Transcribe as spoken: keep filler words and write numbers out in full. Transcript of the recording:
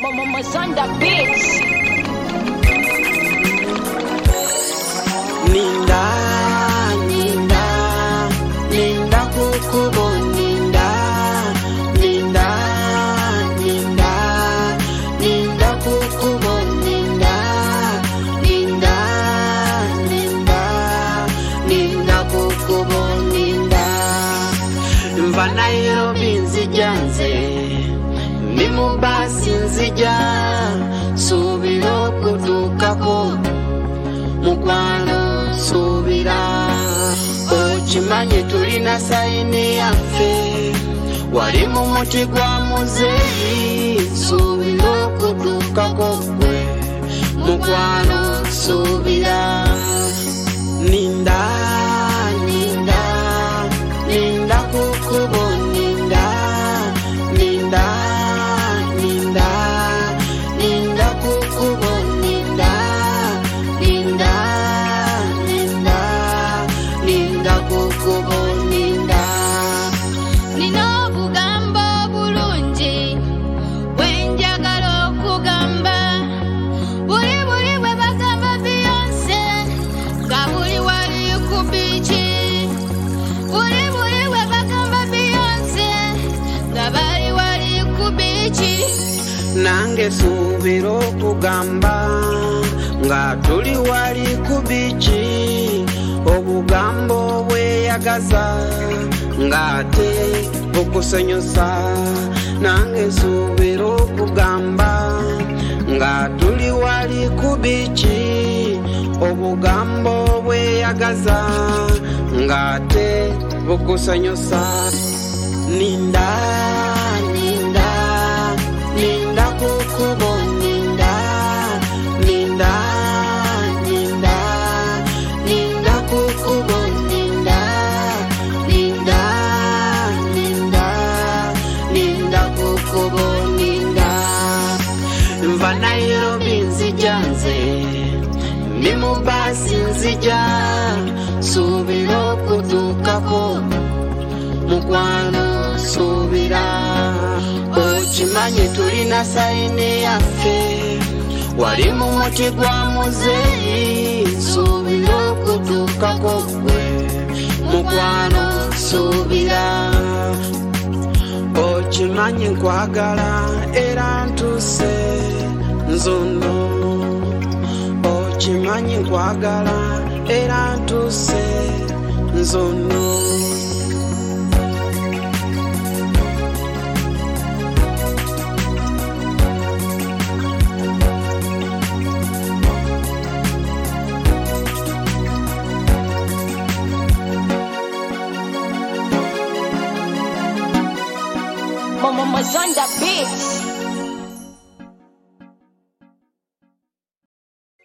Mama's on the beats. Ninda, Ninda, Ninda kukubo Ninda, Ninda, Ninda, Ninda kukubo Ninda, Ninda, Ninda, Ninda kukubo Ninda. Mva Nairobi nzijanze, mimu basi nzija, subira okutuukako mukwano subira. Okimanye tulina sayini yaffe, wali mu muti gwa muzeeyi, subira okutuukako ggwe mukwano subira. Ninda, Ninda, Ninda kukubo Ninda, Ninda, Ninda, Ninda kukubo Ninda, Ninda, Ninda, Ninda kukubo Ninda. Nino bugambo bulungi bwenjagala okugamba, buli buli bwe bagamba Beyonce nga buli wali ku biiki, buli buli bwe bagamba Beyonce nga bali wali ku biiki. Nange suubira okugamba nga tuli wali ku biiki, obugambo bweyagaza ng'ate bukusanyusa. Nange suubira okugamba nga tuli wali ku biiki, obugambo bweyagaza ng'ate bukusanyusa. Ninda, Ninda, Ninda kukubo Ninda, Ninda, Ninda, Ninda kukubo Ninda, Ninda, Ninda, Ninda kukubo Ninda. Mva Nairobi nzijanze, mimu basi nzija, subira okutuukako mukwano subira. Okimanye tulina sayini yaffe, wali mu muti gwa muzeeyi, subira okutuukako ggwe mukwano subira. Okimanye nkwagala era ntuse nzono, okimanye nkwagala era ntuse nzono. Mama's on the beats.